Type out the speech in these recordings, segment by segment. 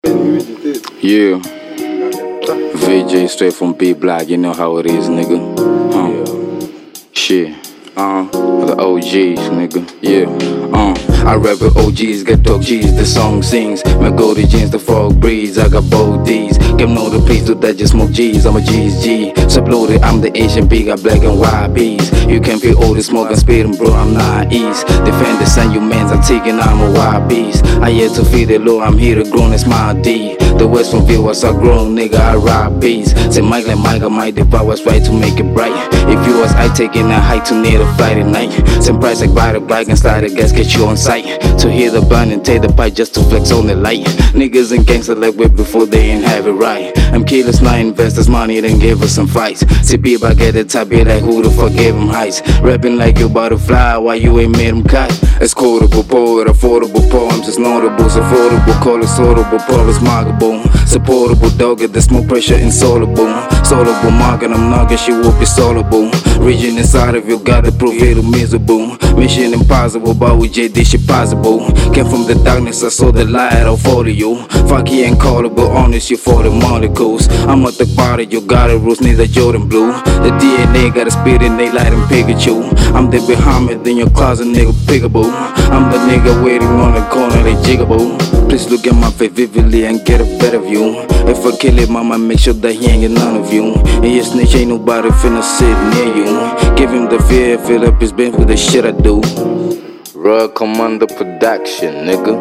Yeah, VJ straight from B Block, you know how it is, nigga. Shit, the OGs, nigga. Yeah, I rap with OGs, got dog G's, the song sings. My goldie jeans, the frog breeze, I got bold D's. Give no the place to that, just smoke G's, I'm a G's G. Subloaded, I'm the Asian B, got black and white B's. You can't feel all the smoke and spitting, bro, I'm not east. Defend the sun, you mans, I'm taking, I'm a wild beast. I here to feed it low, I'm here to grow, it's my D. The West from viewers are grown, nigga, I ride beats. Say Mike like Mike, I might devour right to make it bright. If you was I taking a hike to near the flight at night. Same price like buy the bike and slide the gas, get you on sight. To hear the burn and take the pipe just to flex on the light. Niggas and gangsters like whip before they ain't have it right. I'm killers, not investors, money, then give us some fights. See people get the top, be like who the fuck gave them heights. Rapping like you about to fly, why you ain't made them kite? It's quotable poet, affordable poems, it's notable, it's affordable, call it sortable, power markable. Supportable dog at the smoke pressure insoluble. Solable market, I'm knocking shit will be solvable. Region inside of you gotta prove it miserable. Mission impossible, but with J this shit possible. Came from the darkness, I saw the light, I'll follow you. Fuck you ain't callable, honest, you for the molecules. I'm at the party, you got it, rules, need a Jordan blue. The DNA got a spirit and they light and Pikachu. I'm the Bahamas in your closet, nigga, pickable. I'm the nigga waiting on the corner, they jiggable. Please look at my face vividly and get a better view. If I kill it, mama, make sure that he ain't get none of you. And your snitch ain't nobody finna sit near you. Give him the fear, fill up his bin with the shit I do. Rug Commander Production, nigga.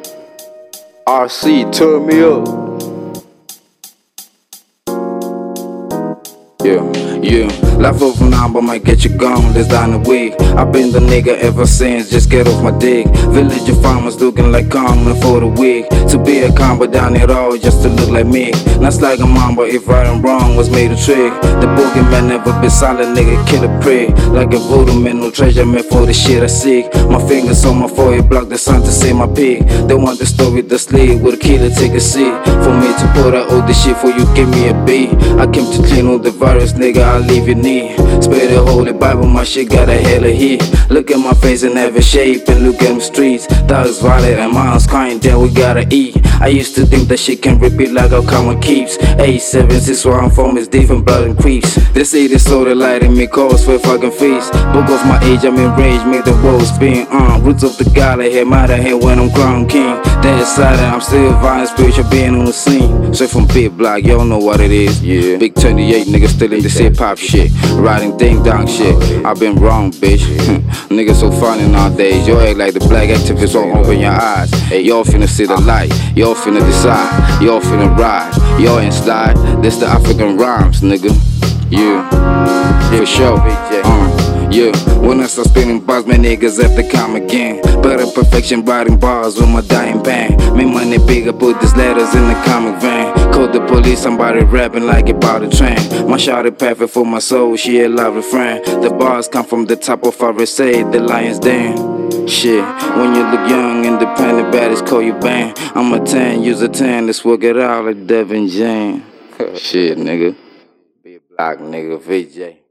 RC, turn me up. Yeah, life over now, but might get you gone, that's down the week. I've been the nigga ever since, just get off my dick. Village of farmers looking like common for the week. To be a combo down it all, just to look like me. Not like a mom, but if right and wrong was made a trick. The boogeyman never been silent, nigga, kill a prick. Like a voodoo man, no treasure man for the shit I seek. My fingers on my forehead, block the sun to see my peak. They want the story, the slave, with a killer take a seat. For me to put out all this shit for you, give me a beat. I came to clean all the virus, nigga, I'll leave your knee. Spare the holy Bible, my shit got a hella heat. Look at my face and have a shape, and look at them streets. Thugs violent and moms crying, then we gotta eat. I used to think that shit can repeat like how common keeps. 876 where I'm from is different blood and creeps. They say they saw the light in me, cause for fucking face. Book of my age, I'm enraged, make the world spin. Roots of the god, I hear my head when I'm crowned king. That side, I'm still violent, spiritual being on the scene. Straight from Big Block, y'all know what it is. Yeah, Big 28 niggas still in this hip hop shit. Riding ding dong shit. I've been wrong, bitch. Niggas so funny nowadays. Y'all act like the black activists won't open your eyes. Hey, y'all finna see the light. Y'all finna decide. Y'all finna ride. Y'all ain't slide. This the African rhymes, nigga. Yeah, for sure. Yeah, when I start spinning bars, my niggas have to come again. Better perfection, writing bars with my dying pen. Make money bigger, put these letters in the comic van. Call the police, somebody rapping like about a train. My shot is perfect for my soul, she a lovely friend. The bars come from the top of RSA, the lion's den. Shit, when you look young, independent, baddies call you bang. I'm a 10, use a 10, let's work it out like Devin Jane. Shit, nigga. Be a block, nigga, VJ.